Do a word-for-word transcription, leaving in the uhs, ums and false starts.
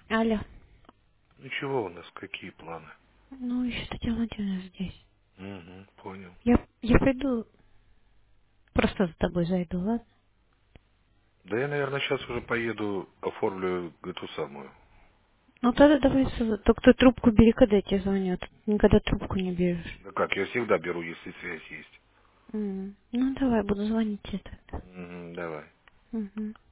Алло. Ничего, у нас какие планы? Ну, еще Татьяна Владимировна здесь. Угу, понял. Я, я пойду, просто за тобой зайду, ладно? Да я, наверное, сейчас уже поеду, оформлю эту самую. Ну, тогда давай, с- только ты трубку бери, когда я тебе звоню, а ты никогда трубку не берешь. Да как, я всегда беру, если связь есть. М. Ну, давай, буду звонить тебе тогда. Угу, давай. Мгм.